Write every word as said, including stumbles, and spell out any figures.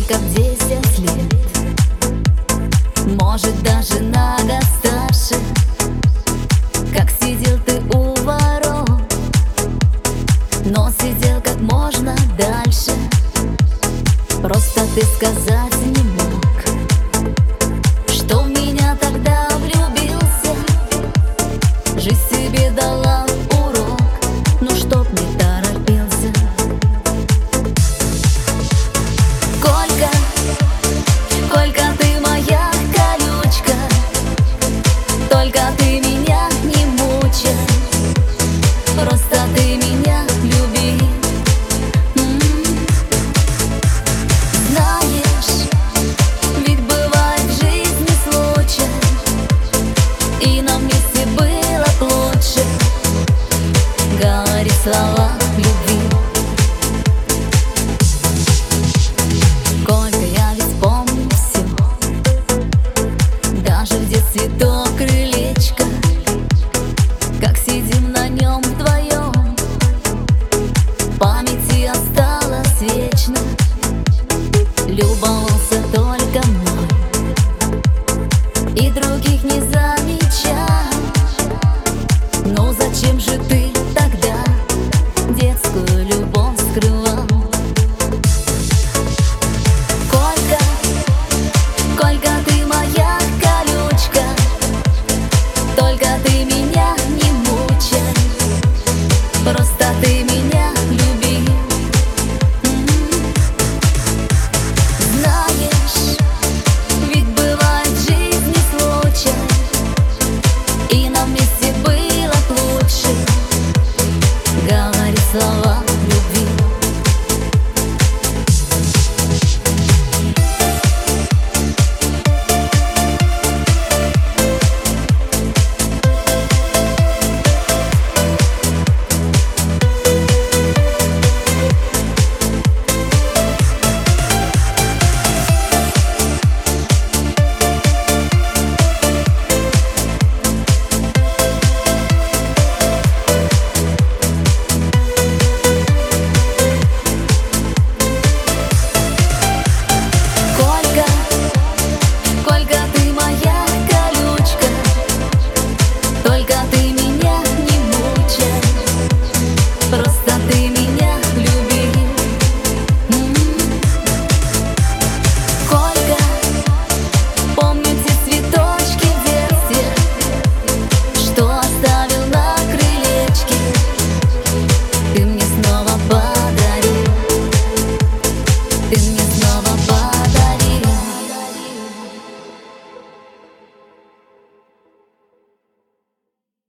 как десять лет, может даже на год старше. Как сидел ты у ворот, но сидел как можно дальше. Просто ты сказать не мог, что в меня тогда влюбился. Жизнь себе дала урок, ну чтоб не торопился. Колька, Колька, ты моя колючка, только ты меня не мучай, просто ты меня люби. М-м-м. Знаешь, ведь бывает в жизни случай, и нам вместе было б лучше. Говори слова любви. Колька, я ведь помню все, даже в детстве то крылечко, как сидим на нем вдвоем, в памяти осталось вечно. Любовался то